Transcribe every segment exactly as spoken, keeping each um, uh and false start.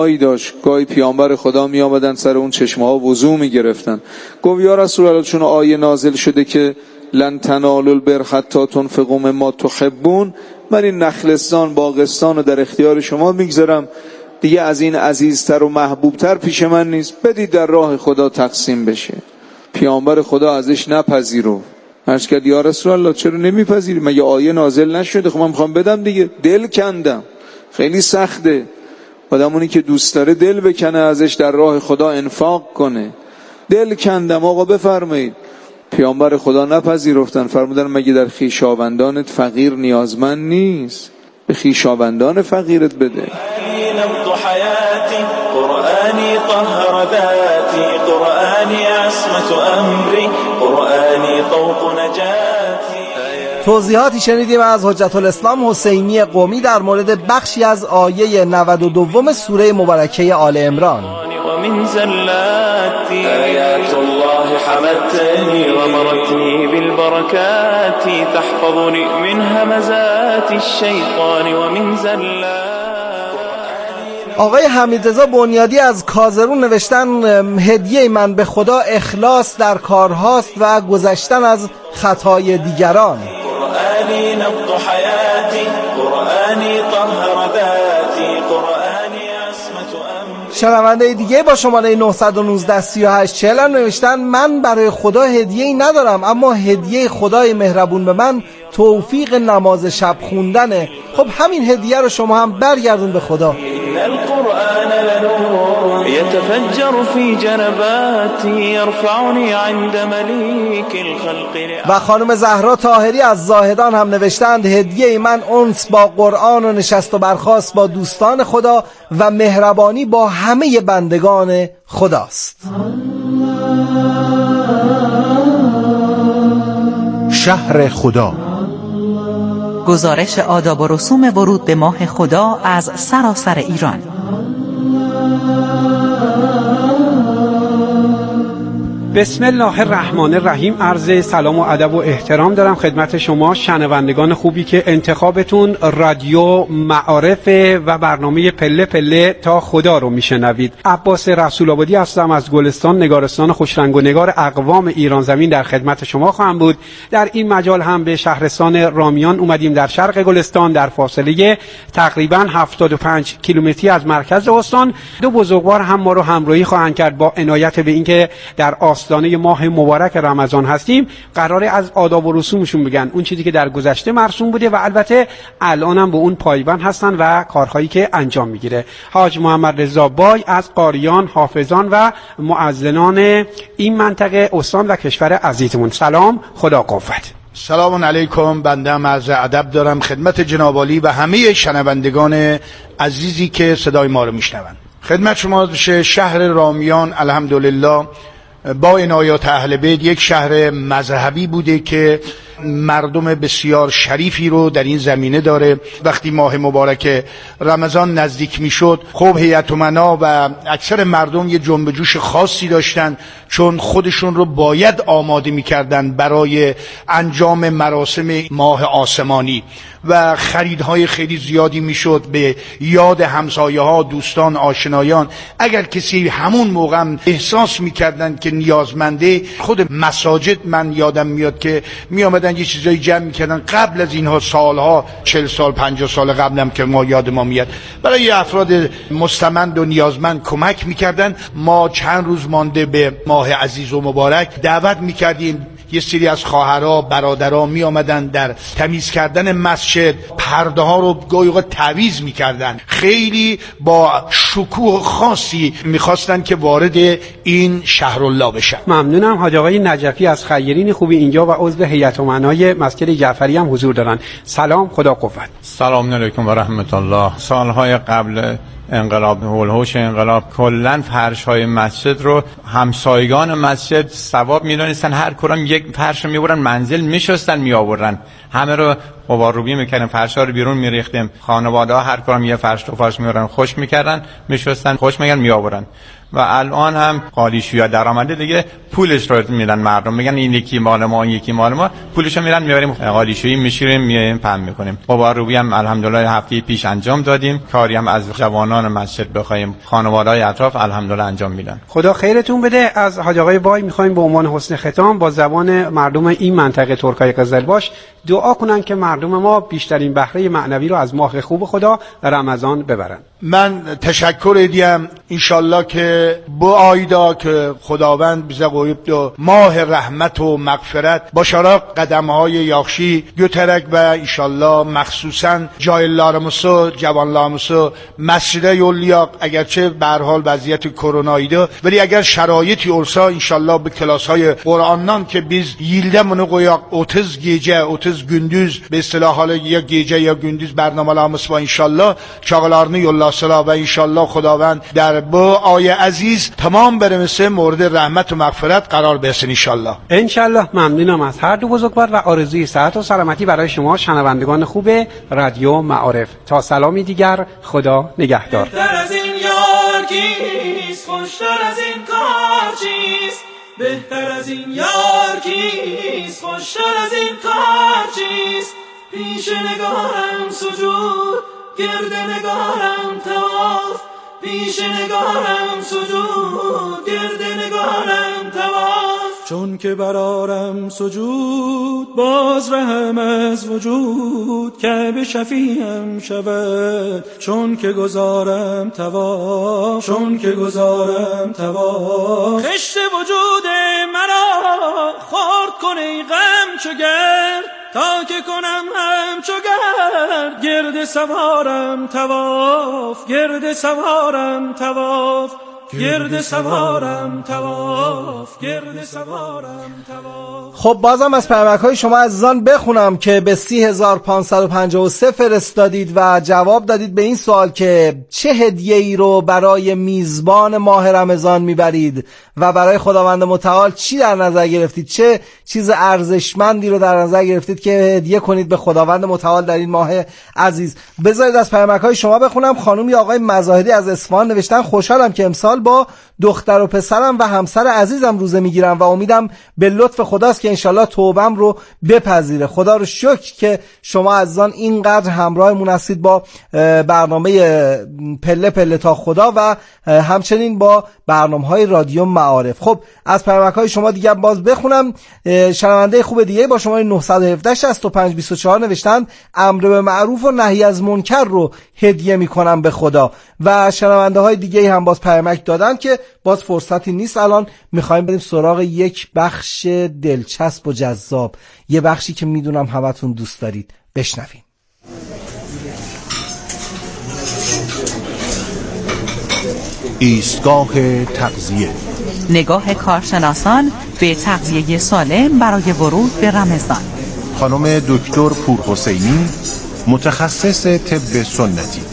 ای داشت گاهی پیامبر خدا می آمدن سر اون چشمه ها وضو می گرفتن. گفت یا رسول الله چون آیه نازل شده که لن تنالوا البر حتی تنفقوا مما تحبون، من این نخلستان باغستان رو در اختیار شما میگذارم، دیگه از این عزیزتر و محبوبتر پیش من نیست، بدید در راه خدا تقسیم بشه. پیامبر خدا ازش نپذیرو. عرض کرد یا رسول الله چرا نمیپذیری؟ مگه آیه نازل نشده؟ خب من میخوام بدم دیگه. دل کندم. خیلی سخته. آدمونی که دوست داره دل بکنه ازش در راه خدا انفاق کنه. دل کندم آقا بفرمایید. پیامبر خدا نپذیرفتن، فرمودن مگه در خویشاوندانت فقیر نیازمند نیست؟ به خویشاوندان فقیرت بده. قرآنی طهر ذاتی، قرآنی عصمت امری، قرآنی طوق نجاتی. توضیحاتی شنیدیم از حجت الاسلام حسینی قمی در مورد بخشی از آیه نود و دو سوره مبارکه آل عمران. ومن زلاتي آيات الله حمتني ومرتني بالبركات تحفظني من همزات الشيطان ومن زلات. آقای حمیدرضا بنیادی از کازرون نوشتن هدیه من به خدا اخلاص در کارهاست و گذشتن از خطای دیگران. قرآنی نبض حیاتی، قرآنی طهر ذاتی، قرآنی عصمت امری. شنونده دیگه با شماره نه یک نه سه هشت چهل نوشتن من برای خدا هدیه‌ای ندارم، اما هدیه خدای مهربون به من توفیق نماز شب خوندنه. خب همین هدیه رو شما هم برگردون به خدا. القرآن لنور يتفجر في جنباتي يرفعني عند مليك الخلق. و خانم زهرا طاهری از زاهدان هم نوشتند هدیه من انس با قرآن و نشست و برخاست با دوستان خدا و مهربانی با همه بندگان خداست. شهر خدا، گزارش آداب و رسوم ورود به ماه خدا از سراسر ایران. بسم الله الرحمن الرحیم. عرض سلام و ادب و احترام دارم خدمت شما شنوندگان خوبی که انتخابتون رادیو معارف و برنامه پله پله تا خدا رو میشنوید. عباس رسول آبادی هستم از گلستان، نگارستان خوشرنگ و نگار اقوام ایران زمین در خدمت شما خواهم بود. در این مجال هم به شهرستان رامیان اومدیم در شرق گلستان، در فاصله تقریبا هفتاد و پنج کیلومتری از مرکز استان. دو بزرگوار هم ما رو همراهی خواهند کرد با عنایت به اینکه در آستانه ماه مبارک رمضان هستیم. قراره از آداب و رسومشون بگن، اون چیزی که در گذشته مرسوم بوده و البته الان هم به اون پایبند هستن و کارهایی که انجام میگیره. حاج محمد رضا بای از قاریان، حافظان و مؤذنان این منطقه استان و کشور عزیزمون. سلام، خدا قوت. سلام علیکم. بنده هم عرض ادب دارم خدمت جناب عالی و همه شنوندگان عزیزی که صدای ما رو میشنوند. خدمت شما بشه شهر رامیان الحمدلله با عنایات اهل بیت یک شهر مذهبی بوده که مردم بسیار شریفی رو در این زمینه داره. وقتی ماه مبارک رمضان نزدیک میشد، خب هیئت امنا و اکثر مردم یه جنب جوش خاصی داشتن، چون خودشون رو باید آماده میکردن برای انجام مراسم ماه آسمانی و خریدهای خیلی زیادی میشد به یاد همسایه ها، دوستان، آشنایان. اگر کسی همون موقع احساس میکردن که نیازمنده، خود مساجد من یادم میاد که میامدن یه چیزایی جمع میکردن قبل از اینها، سالها، چل سال پنجاه سال قبلم که ما یاد ما میاد، برای افراد مستمند و نیازمند کمک میکردن. ما چند روز مانده به ماه عزیز و مبارک دعوت میکردیم. یه سری از خواهرها، برادرها می آمدن در تمیز کردن مسجد، پرده ها رو گاهی اوقات تعویض می کردن. خیلی با شکوه خاصی می خواستن که وارد این شهرالله بشن. ممنونم. حاج آقای نجفی از خیرین خوبی اینجا و عضو هیئت امنای مسجد جعفری هم حضور دارن. سلام، خدا قوت. سلام علیکم و رحمت الله. سالهای قبل انقلاب، هولهوش انقلاب، کلن فرش های مسجد رو همسایگان مسجد ثواب میدونستن، هر کدوم یک فرش رو میبرن منزل میشستن میآورن، همه رو غبارروبی میکردیم، فرشا رو بیرون میریختیم، خانواده ها هر کدوم یه فرش تو فرش میورن، خشک میکردن، میشستن، خشک میکردن، میآورن. و الان هم قالیشویا درآمده دیگه، پولش رو میدن مردم، میگن این یکی مال ما، این یکی مال ما، پولشو میدن میبریم قالیشویی میشوریم، میایم پهن میکنیم. غبارروبی هم الحمدلله هفته پیش انجام دادیم، کاری هم از جوانان مسجد بخوایم خانواده‌های اطراف الحمدلله انجام میدن. خدا خیرتون بده. از حاج آقای بای میخوایم به عنوان حسن ختام با زبان مردم این منطقه ترکای قزلباش دعا کنن که مردم ما بیشترین بهره معنوی رو از ماه خوب خدا رمضان ببرن. من تشکر دیم انشالله که با آیدا که خداوند bize koyup ماه رحمت و مغفرت başaraq qədəmهای yaxşı götərək və inşallah məxsusən cahillərimizi, cavanlarımızı məscidə yollayaq. Əgərçə به هر حال vəziyyət کرونا idi, ولی اگر شرایطی olsa inşallah bu klasهای قرآنdan که biz yildə bunu qoyaq otuz gecə, otuz gündüz به اصطلاح حالا یا gecə یا gündüz برنامه‌larımız var inşallah çağlarını yollasalar و inşallah خداوند در bu آیه عزیز تمام برمسه مورد رحمت و مغفرت قرار برسن انشالله. انشالله. ممنونم از هر دو بزرگوار و آرزوی صحت و سلامتی برای شما شنوندگان خوب رادیو معارف. تا سلامی دیگر، خدا نگهدار. بهتر از این یار کیست، خوشتر از این کار چیست؟ بهتر از این یار کیست، خوشتر از این کار چیست؟ پیش نگارم سجود، گرد نگارم طواف، پیش نگارم سجود، گرد نگارم طواف. چون که برارم سجود، باز رهم از وجود، که به شفیعم شود. چون که گذارم طواف، چون که گذارم طواف، خشت وجود مرا خورد کنی غم چو گرد، تا که کنم همچو گرد، گرد سوارم طواف، گرد سوارم طواف، گرد سوارم طواف، گرد سوارم طواف. خب بازم از پیامک‌های شما عزیزان بخونم که به سی هزار و پانصد و پنجاه و سه فرستادید و جواب دادید به این سوال که چه هدیه‌ای رو برای میزبان ماه رمضان میبرید و برای خداوند متعال چی در نظر گرفتید، چه چیز ارزشمندی رو در نظر گرفتید که هدیه کنید به خداوند متعال در این ماه عزیز. بذارید از پیامک‌های شما بخونم. خانم یا آقای مظاهری از اصفهان نوشتن خوشحالم که امسال با دختر و پسرم و همسر عزیزم روزه میگیرم و امیدم به لطف خداست که انشالله توبم رو بپذیره. خدا رو شکر که شما عزیزان اینقدر همراهمون هستید با برنامه پله پله تا خدا و همچنین با برنامه‌های رادیو معارف. خب از پیامک‌های شما دیگه باز بخونم. شنونده خوب دیگه با شماره نه یک هفت شصت و پنج بیست و چهار نوشتن امر به معروف و نهی از منکر رو هدیه میکنم به خدا. و شنونده های دیگه هم باز پیامک دادن که باز فرصتی نیست الان، میخوایم بریم سراغ یک بخش دلچسب و جذاب، یه بخشی که میدونم همتون دوست دارید. بشنویم. ایستگاه تغذیه، نگاه کارشناسان به تغذیه سالم برای ورود به رمضان. خانم دکتر پورحسینی، متخصص طب سنتی.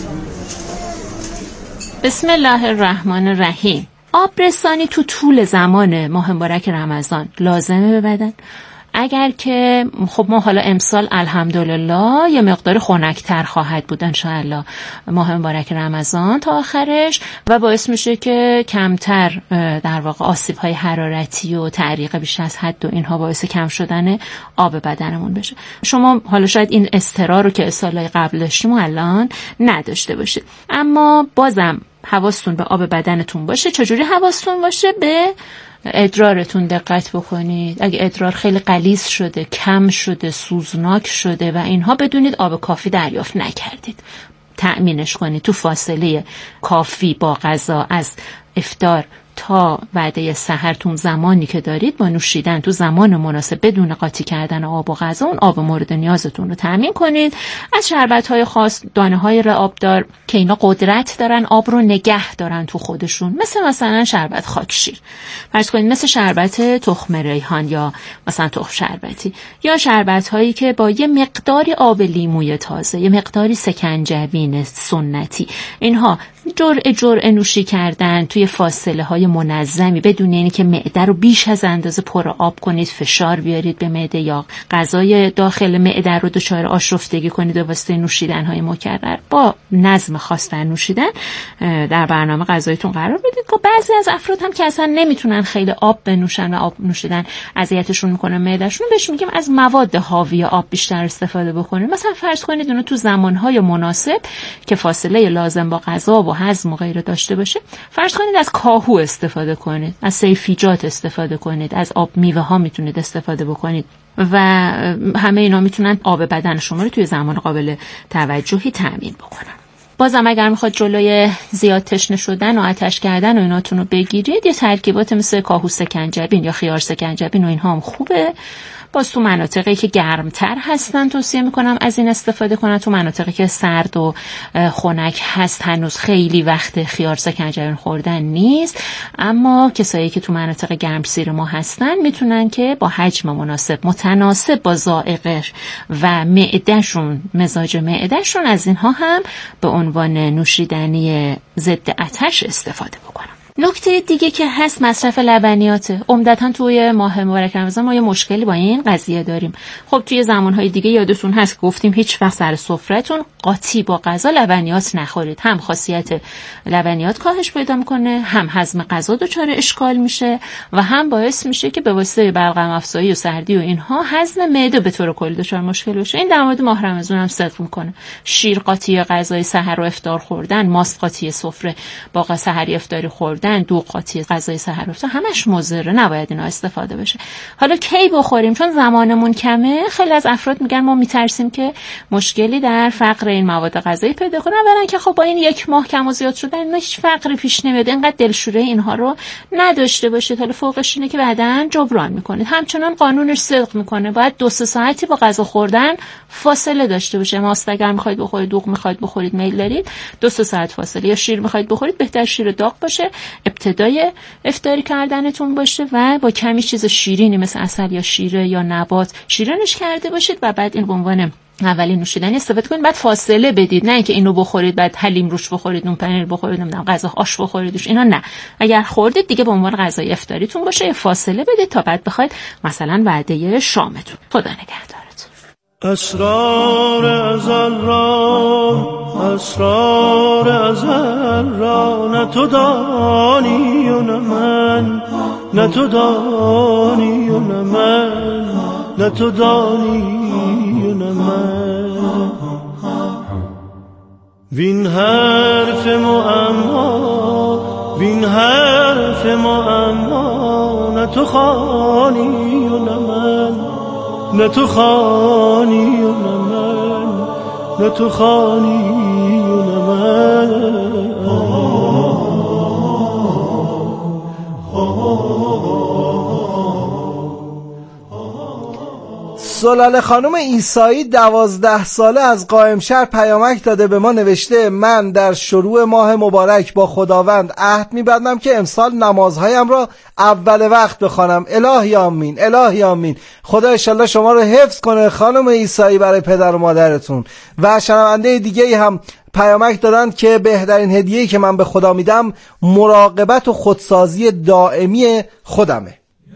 بسم الله الرحمن الرحیم. آبرسانی تو طول زمان ماه مبارک رمضان لازمه به بدن. اگر که خب ما حالا امسال الحمدلله یه مقدار خنک‌تر خواهد بود انشاءالله ماه مبارک رمضان تا آخرش و باعث میشه که کمتر در واقع آسیب‌های حرارتی و تعریق بیش از حد و اینها باعث کم شدن آب بدنمون بشه. شما حالا شاید این اضطرار رو که سال‌های قبل داشتیم الان نداشته باشید، اما بازم حواستون به آب بدنتون باشه. چجوری حواستون باشه؟ به ادرارتون دقت بکنید. اگه ادرار خیلی غلیظ شده، کم شده، سوزناک شده و اینها، بدونید آب کافی دریافت نکردید. تأمینش کنید تو فاصله کافی با غذا از افطار تا وعده سحرتون زمانی که دارید با نوشیدن تو زمان مناسب بدون قاطی کردن آب و غذا اون آب مورد نیازتون رو تامین کنید. از شربت‌های خاص، دانه‌های رعابدار که اینا قدرت دارن آب رو نگه دارن تو خودشون، مثل مثلا شربت خاکشیر، فرض کنید مثل شربت تخم ریحان یا مثلا تخم شربتی، یا شربت‌هایی که با یه مقداری آب لیموی تازه، یه مقداری سکنجبین سنتی، اینها جرعه جرعه نوشی کردن توی فاصله های منظمی بدون اینی که معده رو بیش از اندازه پر آب کنید، فشار بیارید به معده یا غذای داخل معده رو دچار آشفتگی کنید به واسطه نوشیدن های مکرر، با نظم خاص در نوشیدن در برنامه غذاییتون قرار بدید. که بعضی از افراد هم که اصلا نمیتونن خیلی آب بنوشن و آب نوشیدن اذیتشون میکنه معدهشون، بهش میگیم از مواد حاوی آب بیشتر استفاده بکنید. مثلا فرض کنید اونو تو زمانهای مناسب که فاصله لازم با غذا و هضم و غیره داشته باشه، فرض کنید از کاهو استفاده کنید، از سیفیجات استفاده کنید، از آب میوه ها میتونید استفاده بکنید و همه اینا میتونن آب بدن شما رو توی زمان قابل توجهی تامین بکنن. بازم اگر میخواد جلوی زیاد تشنه شدن و آتش کردن و ایناتون رو بگیرید، یه ترکیبات مثل کاهو سکنجبین یا خیار سکنجبین و اینها هم خوبه. باز تو مناطقی که گرمتر هستن توصیه میکنم از این استفاده کنن. تو مناطقی که سرد و خنک هست هنوز خیلی وقت خیار سکنجبین خوردن نیست، اما کسایی که تو مناطق گرمسیر ما هستن میتونن که با حجم مناسب متناسب با ذائقه و معدهشون، مزاج معدهشون، از اینها هم به عنوان نوشیدنی ضد آتش استفاده بکنن. نکته دیگه که هست مصرف لبنیاته. عمدتاً توی ماه مبارک رمضان ما یه مشکلی با این قضیه داریم. خب توی زمانهای دیگه یادتون هست گفتیم هیچ وقت سر سفره‌تون قاطی با غذا لبنیات نخورید. هم خاصیت لبنیات کاهش پیدا میکنه، هم هضم غذا دچار اشکال میشه و هم باعث میشه که به واسطه بلغم افزایی و سردی و اینها هضم معده به طور کلی دچار مشکل بشه. این در مورد ماه رمضان هم صدق میکنه. شیر قاطی غذای سحر و افطار خوردن، ماست قاطی سفره با سحری افطاری خوردن، دوغ قاطی غذای سحر و افطار، همش مضره، نباید اینا استفاده بشه. حالا کی بخوریم؟ چون زمانمون کمه، خیلی از افراد میگن ما میترسیم که مشکلی در فقر این مواد غذایی پیدا کنن، اولا که خب با این یک ماه کم و زیاد شدن اینا هیچ فقری پیش نمیاد، اینقدر دلشوره اینها رو نداشته باشید. حالا فوقش اینه که بعداً جبران میکنید. همچنان قانونش صدق میکنه، باید دو سه ساعتی با غذا خوردن فاصله داشته باشه. ماست اگر میخواید بخورید، دوغ میخواید بخورید، میل دارید، دو سه ساعت فاصله. یا شیر میخواید بخورید، بهتر شیر داغ باشه، ابتدای افطاری کردنتون باشه و با کمی چیز شیرینی مثل عسل یا شیره یا نبات شیرینش کرده باشید و بعد این به عنوان اولین نوشیدنی استفاده کنید. بعد فاصله بدید، نه اینکه اینو بخورید بعد حلیم روش بخورید، نون پنیر بخورید، نمیدونم غذا آش بخوریدش، اینا نه. اگر خوردید دیگه به عنوان غذای افطاریتون باشه، یه فاصله بدید تا بعد بخواید مثلا وعده شامتون. خدا نگهدارتون. اسرار ازل را، اسرار ازل را، نه تو دانی و نه من، نه تو دانی و نه من، نه تو دانی و نه من. وین حرف معما، وین حرف معما، نه تو خوانی و نه من، نه تو خوانی و نه من، نه تو خوانی و نه من. سلاله خانم عیسایی دوازده ساله از قائمشهر پیامک داده به ما، نوشته من در شروع ماه مبارک با خداوند عهد می‌بندم که امسال نمازهایم را اول وقت بخوانم. الهی آمین، الهی آمین. خدا انشالله شما رو حفظ کنه خانم عیسایی برای پدر و مادرتون. و شنونده دیگه هم پیامک دادن که بهترین هدیه‌ای که من به خدا میدم مراقبت و خودسازی دائمی خودمه.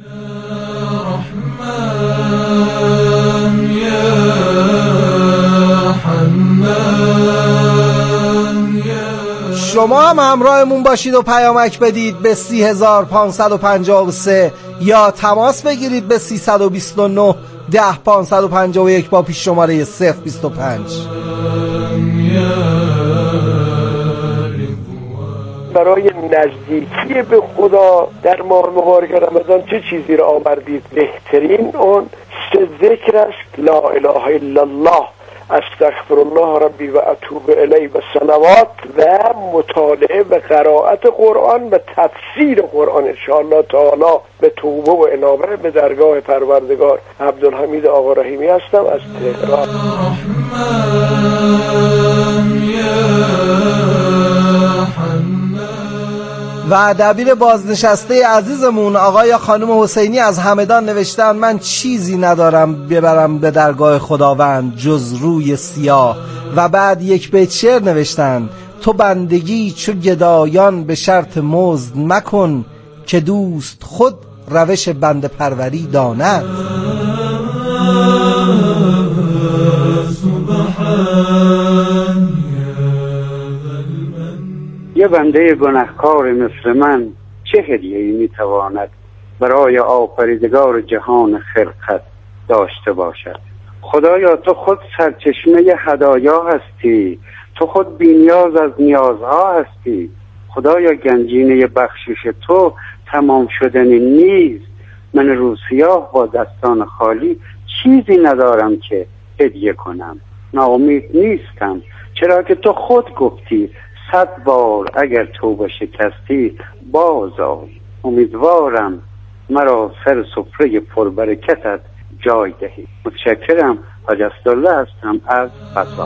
شما هم همراهمون باشید و پیامک بدید به سی هزار پانصد و پنجاه و سه یا تماس بگیرید به سیصد و بیست و نه ده پانصد و پنجاه و یک با پیش شماره صفر بیست و پنج. برای نزدیکی به خدا در ماه مبارک رمضان چه چیزی را آوردید؟ بهترین اون سه ذکر است: لا اله الا الله، استغفر الله ربی و اتوب الیه و صلوات و مطالعه و قرائت قرآن و تفسیر قرآن. انشاءالله تعالی به توبه و انابه به درگاه پروردگار. عبدالحمید آقا رحیمی هستم از تهران. و دبیر بازنشسته عزیزمون آقای خانم حسینی از همدان نوشتن من چیزی ندارم ببرم به درگاه خداوند جز روی سیاه. و بعد یک بیت شعر نوشتن تو بندگی چو گدایان به شرط مزد مکن، که دوست خود روش بنده پروری داند. یه بنده گناهکار مثل من چه هدیه‌ای میتواند برای آفریدگار جهان خلقت داشته باشد؟ خدایا تو خود سرچشمه هدایا هستی، تو خود بی‌نیاز از نیازها هستی. خدایا گنجینه بخشش تو تمام شدنی نیست. من روسیاه با دستان خالی چیزی ندارم که هدیه کنم. ناامید نیستم، چرا که تو خود گفتی صد بار اگر توبه شکستی باز آی. امیدوارم مرا سر سفره پربرکتت جای دهی. متشکرم. حاج اسدالله هستم از فسا.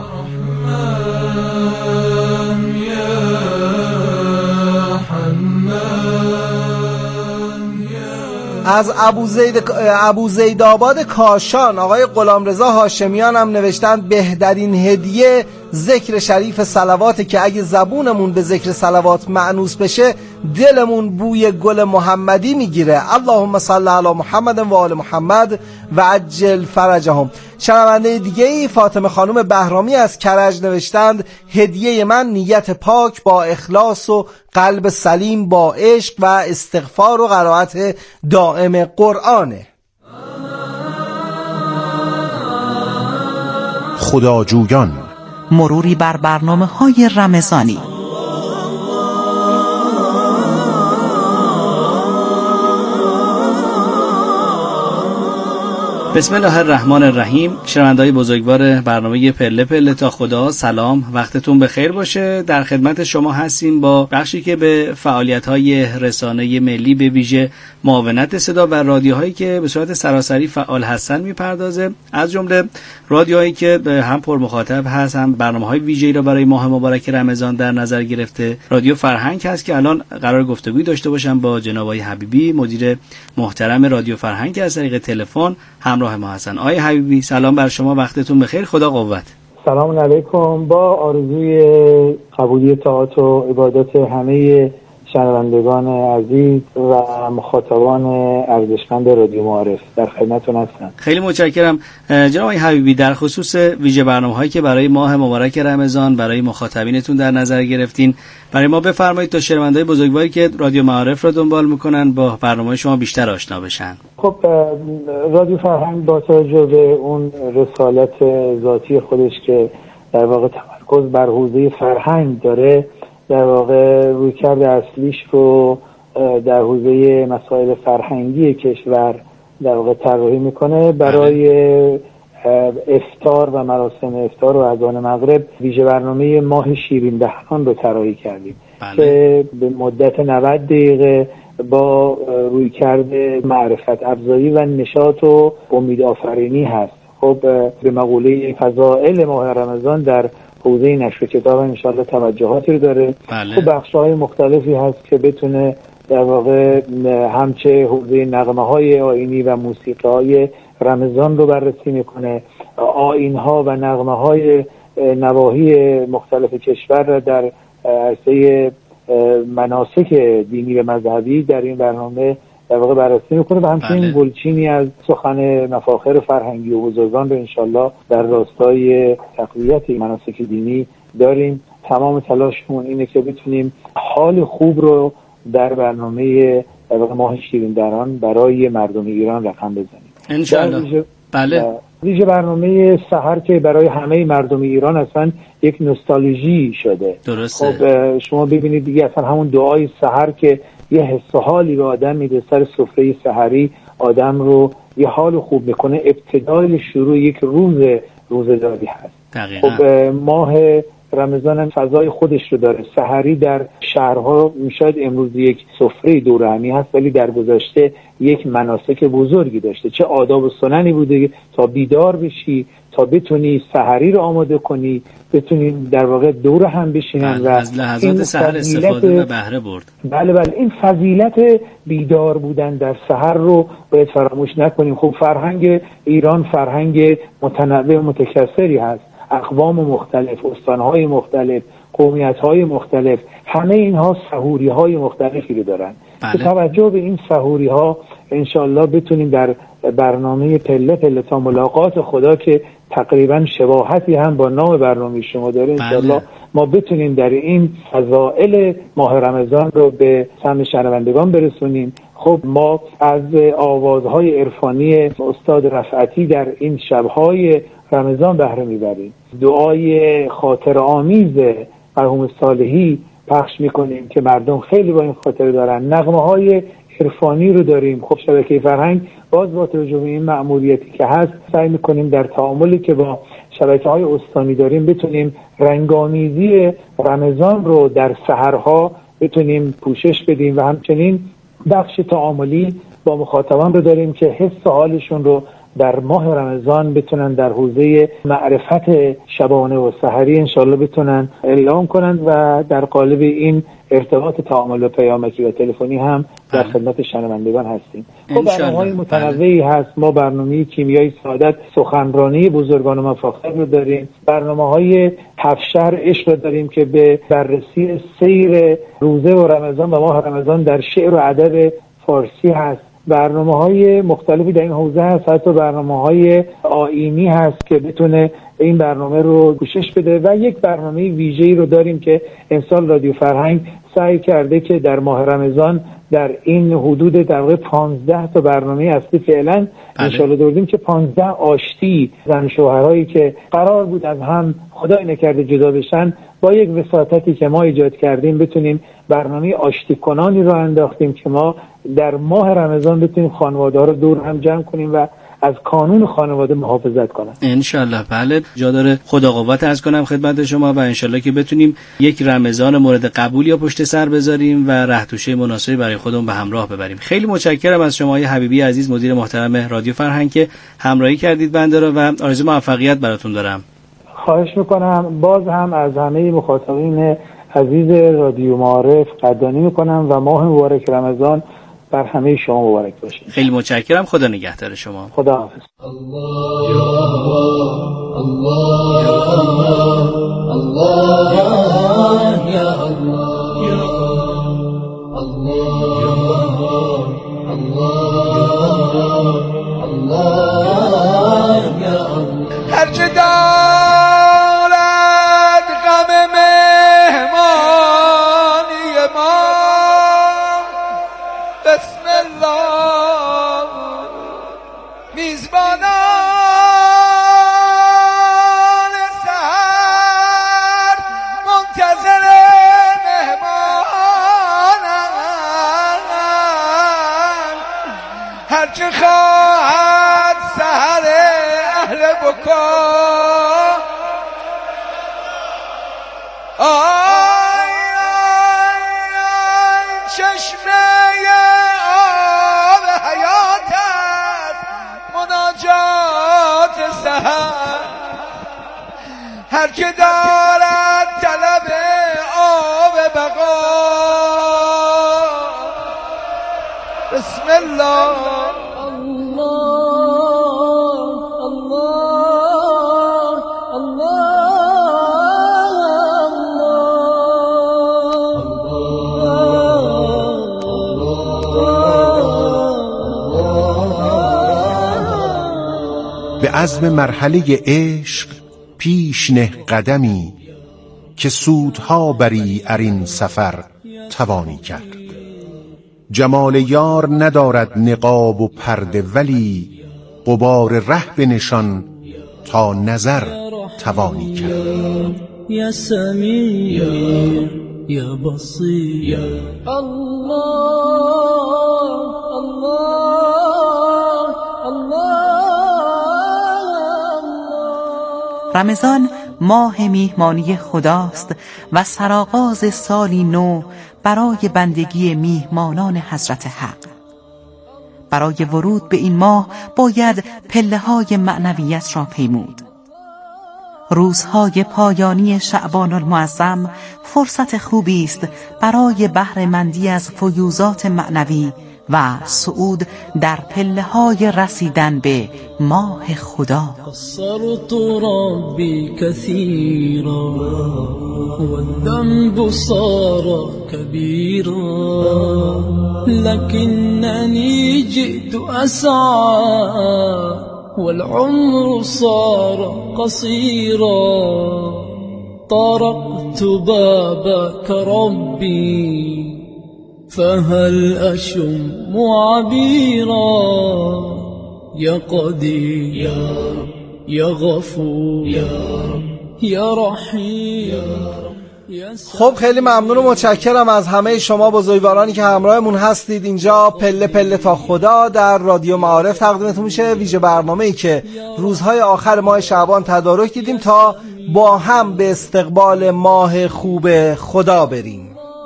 از ابو زید ابو زید آباد کاشان آقای غلامرضا هاشمیان هم نوشتن بهترین هدیه ذکر شریف صلواته که اگه زبونمون به ذکر صلوات مأنوس بشه دلمون بوی گل محمدی میگیره. اللهم صل علی محمد و آل محمد و عجل فرجهم. شنونده دیگه ای فاطمه خانم بهرامی از کرج نوشتند هدیه من نیت پاک با اخلاص و قلب سلیم با عشق و استغفار و قرائت دائم قرآنه. خداجویان، مروری بر برنامه‌های رمضانی. بسم الله الرحمن الرحیم. شنونده‌های بزرگوار برنامه پله پله تا خدا، سلام، وقتتون بخیر باشه. در خدمت شما هستیم با بخشی که به فعالیت‌های رسانه ملی به ویژه معاونت صدا و رادیوهایی که به صورت سراسری فعال هستن میپردازه. از جمله رادیوهایی که هم پر مخاطب هست، هم برنامه‌های ویژه‌ای را برای ماه مبارک رمضان در نظر گرفته. رادیو فرهنگ هست که الان قرار گفتگوی داشته باشم با جناب آقای حبیبی، مدیر محترم رادیو فرهنگ که از طریق تلفن همراه ما هستن. آقای حبیبی سلام بر شما، وقتتون بخیر، خدا قوت. سلام علیکم. با آرزوی قبولی طاعات و عبادات همه شنوندگان عزیز و مخاطبان ارزشمند رادیو معارف در خدمتتون هستم. خیلی متشکرم جناب آقای حبیبی. در خصوص ویژه برنامه‌هایی که برای ماه مبارک رمضان برای مخاطبینتون در نظر گرفتین، برای ما بفرمایید تا شنونده‌های بزرگواری که رادیو معارف را دنبال میکنن با برنامه شما بیشتر آشنا بشن. خب رادیو فرهنگ با توجه به اون رسالت ذاتی خودش که در واقع تمرکز بر حوزه فرهنگ داره، در واقع رویکرد اصلیش رو در حوزه مسائل فرهنگی کشور در واقع طراحی میکنه. برای افطار و مراسم افطار و اذان مغرب ویژه برنامه ماه شیرین دهان رو طراحی کردیم که به مدت نود دقیقه با رویکرد معرفت افزایی و نشاط و امید آفرینی هست. خب به مقوله فضائل ماه رمضان در حوزه نشر کتاب انشاءالله توجهاتی رو داره. بله. خب بخش‌های مختلفی هست که بتونه در واقع همچه حوزه نغمه‌های آیینی و موسیقی‌های رمضان رو بررسی میکنه، آیین‌ها و نغمه‌های نواحی مختلف کشور را در عرصه مناسک دینی و مذهبی در این برنامه در واقع بررسی میکنه و همچنین بله. گلچینی از سخن مفاخر فرهنگی و بزرگان رو انشالله در راستای تقویت مناسک دینی داریم. تمام تلاشمون اینه که بتونیم حال خوب رو در برنامه در واقع ماه شیرین دهان برای مردم ایران رقم بزنیم انشالله. بله. ویژه برنامه سحر که برای همه مردم ایران اصلا یک نوستالژی شده. درسته. خب شما ببینید دیگه اصلا همون دعای سحر که یه حس و حالی به آدم میده، سر سفره سحری آدم رو یه حال خوب میکنه، ابتدای شروع یک روز روزداری هست. دقیقا. خب ماه رمضان فضای خودش رو داره. سحری در شهرها شاید امروز یک سفره دور همی هست ولی در گذشته یک مناسک بزرگی داشته، چه آداب و سننی بوده تا بیدار بشی، تا بتونی سحری رو آماده کنی، بتونی در واقع دور هم بشینن و از لحظات سحر استفاده و بهره برد. بله بله این فضیلت بیدار بودن در سحر رو باید فراموش نکنیم. خب فرهنگ ایران فرهنگ متنوع و متکثری هست، اقوام مختلف، استانهای مختلف، قومیت‌های مختلف، همه اینها سحوری‌های مختلفی رو دارن. بله. به توجه به این سحوری‌ها انشالله بتونیم در برنامه پله پله تا ملاقات خدا که تقریبا شباهتی هم با نام برنامه شما داره، انشالله بله. ما بتونیم در این فضائل ماه رمضان رو به سمع شنوندگان برسونیم. خب ما از آوازهای عرفانی استاد رفعتی در این شبهای رمضان بهره میبریم، دعای خاطر آمیز مرحوم صالحی پخش میکنیم که مردم خیلی با این خاطر دارن، نغمه های عرفانی رو داریم. خب شبکه فرهنگ باز با توجه به این مأموریتی که هست سعی میکنیم در تعاملی که با شبکه های استانی داریم بتونیم رنگامیزی رمضان رو در سحرها بتونیم پوشش بدیم و همچنین بخش تعاملی با مخاطبان رو داریم که حس حالشون رو در ماه رمضان بتونن در حوزه معرفت شبانه و سحری انشالله بتونن اعلام کنن و در قالب این ارتباط تعامل و پیامکی و تلفنی هم در خدمت شنوندگان هستیم. خب برنامه‌های متنوعی هست. ما برنامه کیمیای سعادت سخنرانی بزرگان و مفاخر رو داریم، برنامه‌های هفشهر عشق رو داریم که به بررسی سیر روزه و رمضان و ماه رمضان در شعر و ادب فارسی هست. برنامه‌های مختلفی در این حوزه هست، حتی برنامه‌های آیینی هست که بتونه این برنامه رو گوشش بده و یک برنامه ویژه‌ای رو داریم که امسال رادیو فرهنگ سعی کرده که در ماه رمضان در این حدود در واقع پانزده تا برنامه اصلی فعلا انشالله داریم که پانزده آشتی زن شوهرایی که قرار بود از هم خدای نکرده جدا بشن با یک وساطتی که ما ایجاد کردیم بتونیم برنامه آشتی کنانی رو انداختیم که ما در ماه رمضان بتونیم خانواده ها رو دور هم جمع کنیم و از قانون خانواده محافظت کنن انشالله. بله جا داره خدا قوت عرض کنم خدمت شما و انشالله که بتونیم یک رمضان مورد قبول یا پشت سر بذاریم و رهتوشه مناسبی برای خودمون به همراه ببریم. خیلی متشکرم از شما حبیبی عزیز مدیر محترم رادیو فرهنگ که همراهی کردید بنده را و آرزوی موفقیت براتون دارم. خواهش میکنم. باز هم از همه مخاطبین عزیز رادیو معارف قدردانی میکنم و ماه مبارک رمضان بر همه شما مبارک باشه. خیلی متشکرم. خدا نگهدار شما. خدا حافظ. الله یا الله یا الله الله یا الله یا الله یا الله الله یا الله هر چه دارد غم مهمانی ما بسم الله میزبانان سحر منتظر مهمانند هرچه خواهد سحر اهل بکا آی آی آی چشمه آب حیات است مناجات سحر هر که دارد طلب آب بقا بسم الله به عزم مرحله عشق پیش نه قدمی که سودها بری ارین سفر توانی کرد. جمال یار ندارد نقاب و پرده ولی غبار ره بنشان تا نظر توانی کرد. یا سمیع یا بصیر الله الله الله. رمضان ماه میهمانی خداست و سرآغاز سالی نو برای بندگی میهمانان حضرت حق. برای ورود به این ماه باید پله های معنویت را پیمود. روزهای پایانی شعبان المعظم فرصت خوبی است برای بهره مندی از فیوضات معنوی و صعود در پله های رسیدن به ماه خدا. قصرت ربي كثيرا والذنب صار كبيرا لكنني جئت أسعى والعمر صار قصيرا طرقت بابك ربي فهل أشم عبيرا يا قدير يا غفور يا رحيم. خب خیلی ممنون و متشکرم از همه شما بزرگوارانی که همراهمون هستید. اینجا پله پله تا خدا در رادیو معارف تقدیمتون میشه، ویژه برنامه‌ای که روزهای آخر ماه شعبان تدارک دیدیم تا با هم به استقبال ماه خوب خدا بریم.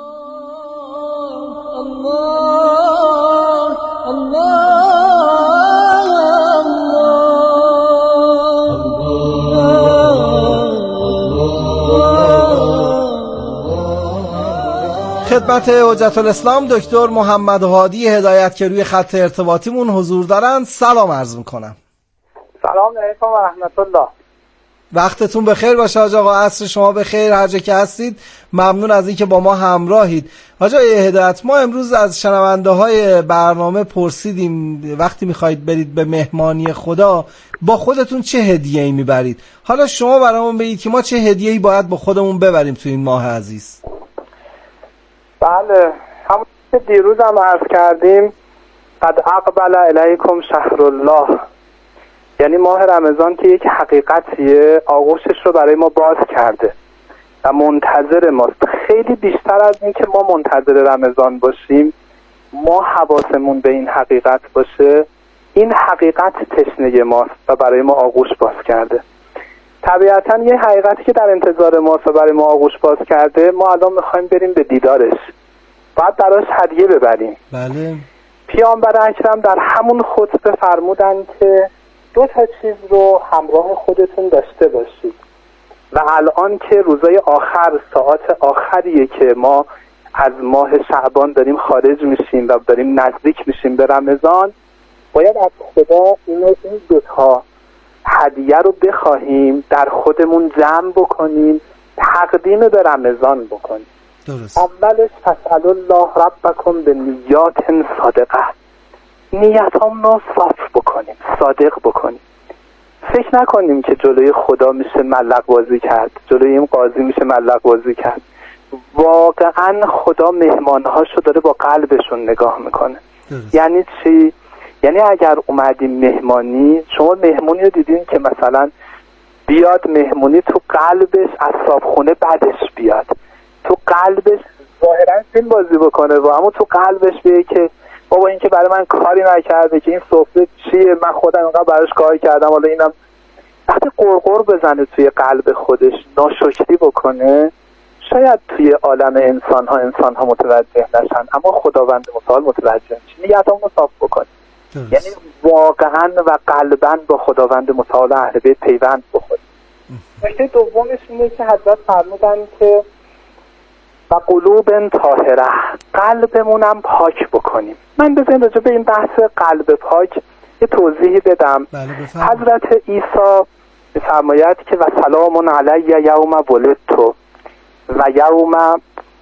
خدمت حجت الاسلام دکتر محمد هادی هدایت که روی خط ارتباطیمون حضور دارن سلام عرض میکنم. سلام علیکم و رحمت الله. وقتتون بخیر باشه حاج آقا، عصر شما بخیر هر جا که هستید. ممنون از اینکه با ما همراهید. حاج آقا هدایت، ما امروز از شنونده های برنامه پرسیدیم وقتی میخواید برید به مهمانی خدا با خودتون چه هدیه‌ای میبرید. حالا شما برامون بگید که ما چه هدیه‌ای باید با خودمون ببریم تو این ماه عزیز. بله، همون که دیروز هم عرض کردیم قد اقبل الیکم شهر الله، یعنی ماه رمضان که یک حقیقتیه آغوشش رو برای ما باز کرده و منتظر ماست. خیلی بیشتر از این که ما منتظر رمضان باشیم، ما حواسمون به این حقیقت باشه. این حقیقت تشنه ماست و برای ما آغوش باز کرده. طبیعتا یه حقیقتی که در انتظار ماست و برای ما آغوش باز کرده، ما الان میخوایم بریم به دیدارش، باید براش هدیه ببریم. بله. پیامبر اکرم در همون خطبه فرمودن که دو تا چیز رو همراه خودتون داشته باشید و الان که روزای آخر، ساعات آخریه که ما از ماه شعبان داریم خارج میشیم و داریم نزدیک میشیم به رمضان، باید از خدا اینو این دوتا هدیه رو بخواهیم، در خودمون جمع بکنیم، تقدیم به رمضان بکنیم. درست. اولش فاسألوا الله ربکم به نیات صادقه، نیتام رو صاف بکنیم، صادق بکنیم. فکر نکنیم که جلوی خدا میشه ملق بازی کرد، جلوی این قاضی میشه ملق بازی کرد. واقعا خدا مهمانهاشو داره با قلبشون نگاه میکنه. درست. یعنی چی؟ یعنی اگر اومدیم مهمانی، شما مهمونی رو دیدین که مثلا بیاد مهمونی تو قلبش از صابخونه بعدش بیاد، تو قلبش ظاهرا فیلم بازی بکنه و اما تو قلبش بیه که بابا این که برای من کاری نکرده، که این سفره چیه، من خودم اینقدر براش کار کردم، حالا اینم. وقتی قرقر بزنه توی قلب خودش، ناشکری بکنه، شاید توی عالم انسان ها انسان ها متوجه نشن، اما خداوند متعال متوجه میشه. نیتامون رو صاف بکنیم، یعنی واقعا و قلبا با خداوند متعال اهل بیت پیوند بخوریم. نکته دومش اینه که حضرت فرمودن که و قلوب طاهره، قلبمونم پاک بکنیم. من بذارید راجع به این بحث قلب پاک یه توضیحی بدم. بله، حضرت عیسی فرماید که و سلام علی یوم ولدت و یوم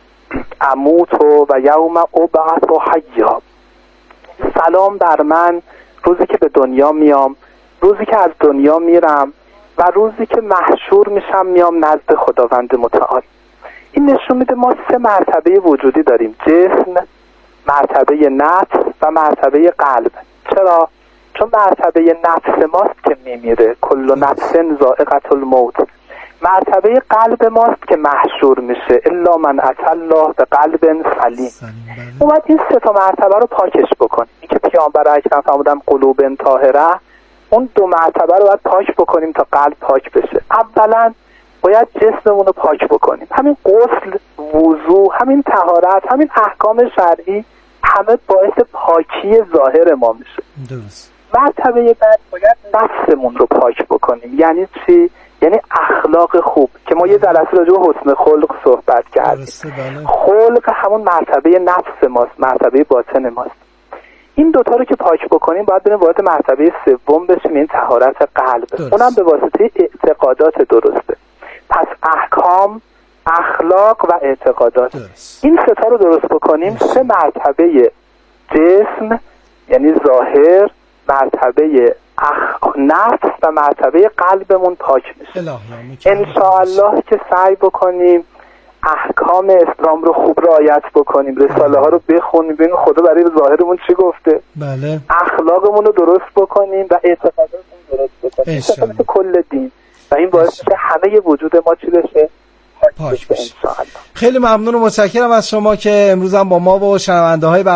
اموت و یوم ابعث حیا، سلام بر من روزی که به دنیا میام، روزی که از دنیا میرم و روزی که محشور میشم میام نزد خداوند متعال. این نشون میده ما سه مرتبه وجودی داریم: جسم، مرتبه نفس و مرتبه قلب. چرا؟ چون مرتبه نفس ماست که میمیره، کل نفس ذائقة الموت. مرتبه قلب ماست که محشور میشه، الا من اتى الله به قلب سلیم. اومد این سه تا مرتبه رو پاکش بکن. این که پیامبر اکرم فرمودن قلوب طاهره، اون دو مرتبه رو باید پاک بکنیم تا قلب پاک بشه. اولا باید جسممون رو پاک بکنیم. همین غسل، وضو، همین طهارت، همین احکام شرعی همه باعث پاکی ظاهر ما میشه. درست. مرتبه بعد باید نفسمون رو پاک بکنیم. یعنی چی؟ یعنی اخلاق خوب که ما یه جلسه راجع به حسن خلق صحبت کردیم. خلق همون مرتبه نفس ماست، مرتبه باطن ماست. این دوتا رو که پاک بکنیم باید بریم وارد مرتبه سوم بشیم، این طهارت قلب. اونم به واسطه اعتقادات درسته. پس احکام، اخلاق و اعتقادات درست. این سه تا رو درست بکنیم درست. سه مرتبه جسم یعنی ظاهر، مرتبه اخ... نفس و مرتبه قلبمون پاک میشه. انشاءالله که سعی بکنیم احکام اسلام رو خوب رعایت بکنیم، رساله ها رو بخونیم، ببینیم خدا برای ظاهرمون چی گفته، بله. اخلاقمون رو درست بکنیم و اعتقاداتمون درست بکنیم. این کل دین و این باعث که همه وجود ما چی بشه؟ پاک بشه. خیلی ممنون و متشکرم از شما که امروز هم با ما و شنونده های